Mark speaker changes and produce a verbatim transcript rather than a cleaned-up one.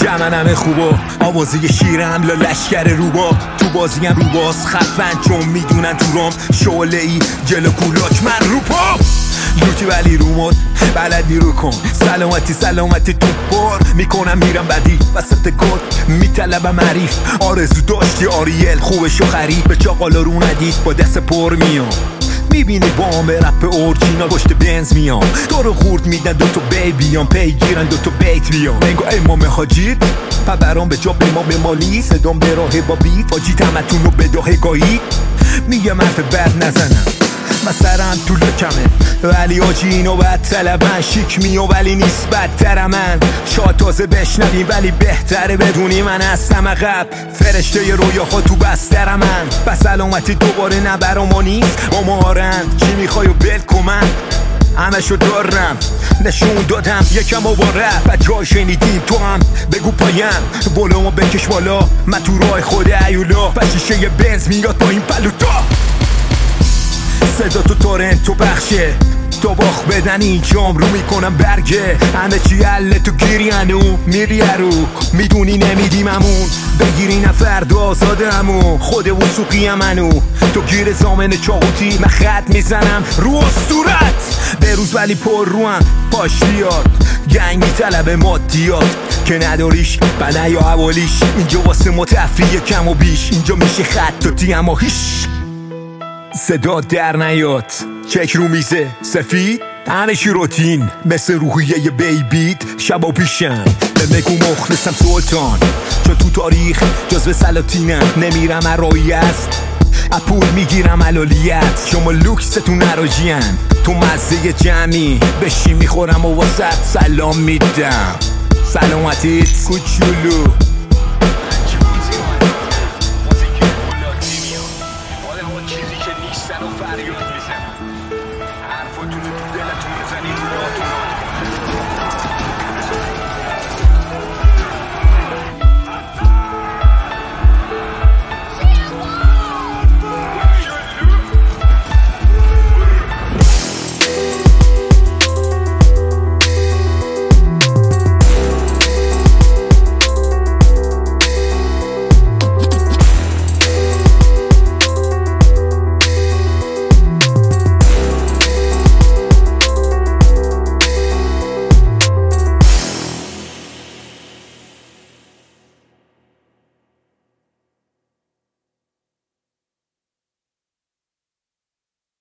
Speaker 1: چمن همه خوبا آوازه شیرم لا لشکر روبا تو بازیم روباز خفن چون میدونن تو رام شعله ای جلو کولاک من رو پا لوتی ولی رو مد بلدی رو کن سلامتی سلامتی تو بار میکنم میرم بدی وسط گد میطلبم عریف آرزو داشتی آریل خوبشو خرید به چاقالا رو ندید با دست پر میام میبینی با هم به رپ اورجینال پشت بنز میام تو رو خورد میدن دوتا بیبیام پیگیرن دوتا بیت بیام انگو امام حاجید پبرام به جا به ما به مالی صدام به راه با بیت حاجی تمتون رو به داه گاهید میگم حرف بد نزنم و سرم تو لکمه ولی آجی اینو بد طلبن شیک میو ولی نیست بدتر من شاید تازه بشنویم ولی بهتره بدونی من هستم عقب فرشته ی رویاها تو بستر من بس سلامتی دوباره نبرام و نیست با مارن چی میخوای و بل کن همشو دارم نشون دادم یکم و با رپ بچه ها شنیدیم تو هم بگو پایم بولمو بکش بالا من تو راه خود ایولا بچیشه یه بنز میاد با این پلوتا صدا تو تورنتو بخشه تو باخ بدن اینجام رو میکنم برگه همه چی حله تو گیری هنو میری رو میدونی نمیدیم همون بگیری نفرد آزاده همون خود وسوقی هم منو تو گیر زامن چاقوتی من خط میزنم رو اسطورت به روز ولی پر رو هم پاش بیاد گنگ میطلب مادیات که نداریش بله یا حوالیش اینجا واسه متفریه کم و بیش اینجا میشه خطاتی اما هیش صدا در نیاد چک رو میزه سفید همشی روتین مثل روحیه ی بیبیت شبا پیشم به مگو مخلصم سلطان چون تو تاریخ جزو سلاطینم نمیرم ارایی است اپول میگیرم علالیت شما لوکستون نراجین تو مزه جمعی بشی میخورم و واسط سلام میدم سلامتیت کوچولو